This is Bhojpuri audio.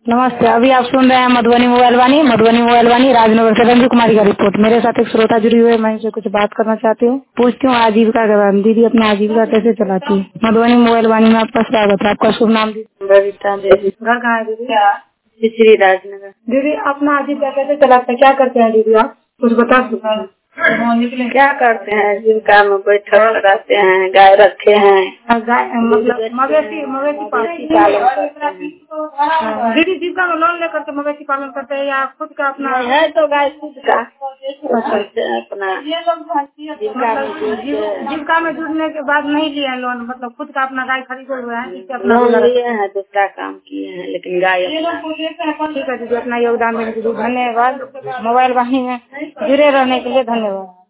नमस्ते। अभी आप सुन रहे हैं मधुबनी मोबाइल वाणी राजनगर से रंजू कुमारी का रिपोर्ट। मेरे साथ एक श्रोता जुड़ी हुई है, मैं इनसे कुछ बात करना चाहती हूँ। पूछती हूँ आजीविका के बारे में। दीदी अपनी आजीविका कैसे चलाती है? मधुबनी मोबाइल वाणी में आपका स्वागत है। आपका शुभ नाम? बबीता देवी। घर कहाँ है दीदी? पिछड़ी राजनगर। दीदी अपना आजीविका कैसे चलाते हैं? क्या करते हैं दीदी आप? कुछ बता सकते हैं? क्या करते हैं? जीविका में बैठक लगाते हैं, गाय रखे हैं। गाय मतलब मवेशी पालन करते हैं। दीदी जीविका में लोन लेकर के मवेशी पालन करते हैं या खुद का अपना? नहीं है तो गाय खुद का अपना जीविका में जुड़ने के बाद नहीं लिया लोन, मतलब खुद का अपना गाय खरीदे हुए हैं जिससे अपना लोन लिए हैं, दूसरा काम किए हैं, लेकिन गाय ठीक है दीदी। अपना योगदान देने के लिए धन्यवाद। मोबाइल वाहिनी में जुड़े रहने के लिए धन्यवाद।